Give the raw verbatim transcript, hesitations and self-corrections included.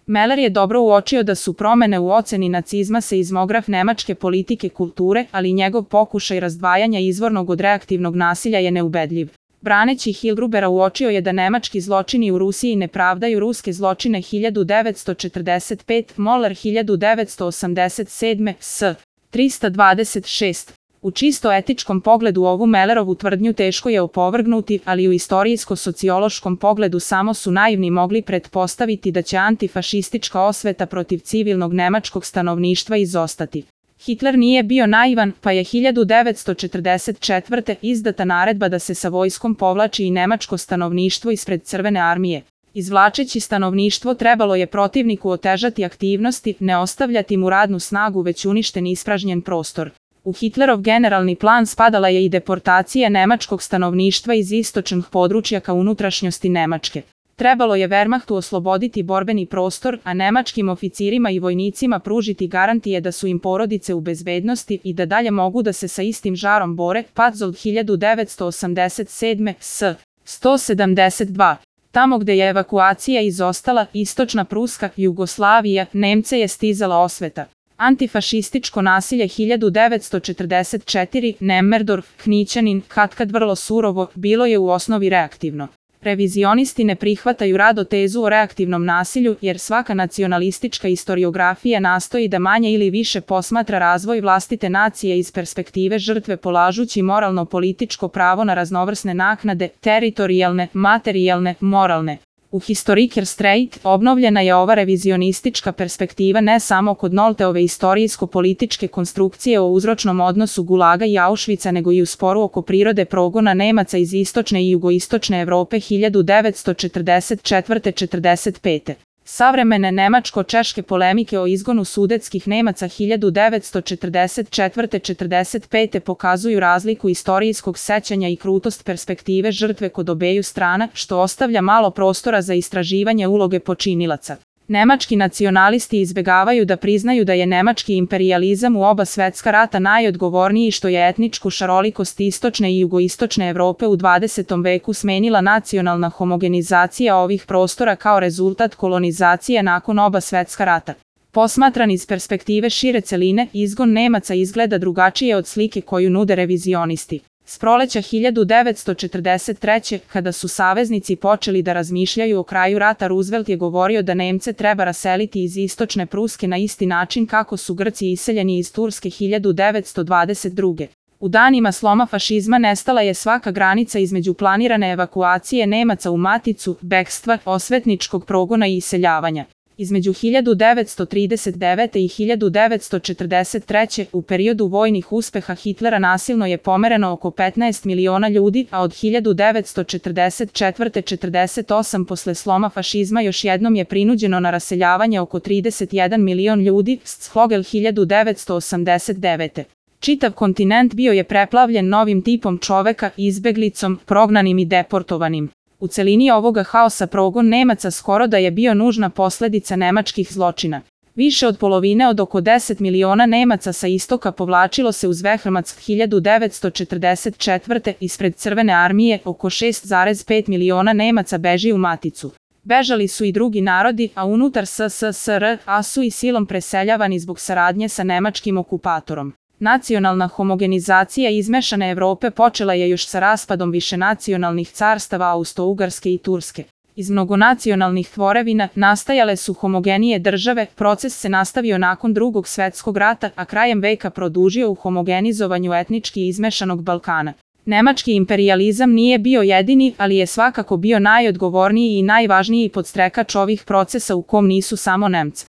Meller je dobro uočio da su promene u oceni nacizma seizmograf nemačke politike kulture, ali njegov pokušaj razdvajanja izvornog od reaktivnog nasilja je neubedljiv. Braneći Hilgrubera uočio je da nemački zločini u Rusiji ne pravdaju ruske zločine hiljadu devetsto četrdeset pete. Moller hiljadu devetsto osamdeset sedme. S. tristo dvadeset šest. U čisto etičkom pogledu ovu Mellerovu tvrdnju teško je opovrgnuti, ali u istorijsko-sociološkom pogledu samo su naivni mogli pretpostaviti da će antifašistička osveta protiv civilnog nemačkog stanovništva izostati. Hitler nije bio naivan, pa je hiljadu devetsto četrdeset četvrte. izdata naredba da se sa vojskom povlači i nemačko stanovništvo ispred Crvene armije. Izvlačeći stanovništvo trebalo je protivniku otežati aktivnosti, ne ostavljati mu radnu snagu već uništen i ispražnjen prostor. U Hitlerov generalni plan spadala je i deportacija nemačkog stanovništva iz istočnih područja ka unutrašnjosti Nemačke. Trebalo je Wehrmachtu osloboditi borbeni prostor, a nemačkim oficirima i vojnicima pružiti garantije da su im porodice u bezbednosti i da dalje mogu da se sa istim žarom bore. Petzold hiljadu devetsto osamdeset sedme. S. sto sedamdeset dva. Tamo gde je evakuacija izostala, istočna Pruska, Jugoslavija, Nemce je stizala osveta. Antifašističko nasilje hiljadu devetsto četrdeset četvrte. Nemmerdorf, Knićanin, katkad vrlo surovo, bilo je u osnovi reaktivno. Revizionisti ne prihvataju rado tezu o reaktivnom nasilju, jer svaka nacionalistička istoriografija nastoji da manje ili više posmatra razvoj vlastite nacije iz perspektive žrtve polažući moralno-političko pravo na raznovrsne naknade, teritorijalne, materijalne, moralne. U Historiker Streit obnovljena je ova revizionistička perspektiva ne samo kod Nolteove istorijsko-političke konstrukcije o uzročnom odnosu Gulaga i Auschwitza, nego i u sporu oko prirode progona Nemaca iz istočne i jugoistočne Evrope hiljadu devetsto četrdeset četvrte do četrdeset pete. Savremene nemačko-češke polemike o izgonu sudetskih Nemaca hiljadu devetsto četrdeset četvrte do četrdeset pete pokazuju razliku istorijskog sećanja i krutost perspektive žrtve kod obeju strana, što ostavlja malo prostora za istraživanje uloge počinilaca. Nemački nacionalisti izbegavaju da priznaju da je nemački imperijalizam u oba svetska rata najodgovorniji što je etničku šarolikost istočne i jugoistočne Evrope u dvadesetom veku smenila nacionalna homogenizacija ovih prostora kao rezultat kolonizacije nakon oba svetska rata. Posmatran iz perspektive šire celine, izgon Nemaca izgleda drugačije od slike koju nude revizionisti. S proleća hiljadu devetsto četrdeset treće. kada su saveznici počeli da razmišljaju o kraju rata, Roosevelt je govorio da Nemce treba raseliti iz istočne Pruske na isti način kako su Grci iseljeni iz Turske hiljadu devetsto dvadeset druge. U danima sloma fašizma nestala je svaka granica između planirane evakuacije Nemaca u maticu, bekstva, osvetničkog progona i iseljavanja. Između hiljadu devetsto trideset devete. i hiljadu devetsto četrdeset treće. u periodu vojnih uspeha Hitlera nasilno je pomereno oko petnaest miliona ljudi, a od hiljadu devetsto četrdeset četvrte. do četrdeset osme. posle sloma fašizma još jednom je prinuđeno na raseljavanje oko trideset jedan milion ljudi, Schlogel hiljadu devetsto osamdeset devete. Čitav kontinent bio je preplavljen novim tipom čoveka, izbeglicom, prognanim i deportovanim. U celini ovoga haosa progon Nemaca skoro da je bio nužna posledica nemačkih zločina. Više od polovine od oko deset miliona Nemaca sa istoka povlačilo se uz Wehrmacht hiljadu devetsto četrdeset četvrte. ispred Crvene armije, oko šest zarez pet miliona Nemaca beži u maticu. Bežali su i drugi narodi, a unutar S S S R a su i silom preseljavani zbog saradnje sa nemačkim okupatorom. Nacionalna homogenizacija izmešane Evrope počela je još sa raspadom višenacionalnih carstava Austro-Ugarske i Turske. Iz mnogonacionalnih tvorevina nastajale su homogenije države, proces se nastavio nakon Drugog svetskog rata, a krajem veka produžio u homogenizovanju etnički izmešanog Balkana. Nemački imperijalizam nije bio jedini, ali je svakako bio najodgovorniji i najvažniji podstrekač ovih procesa u kom nisu samo Nemci.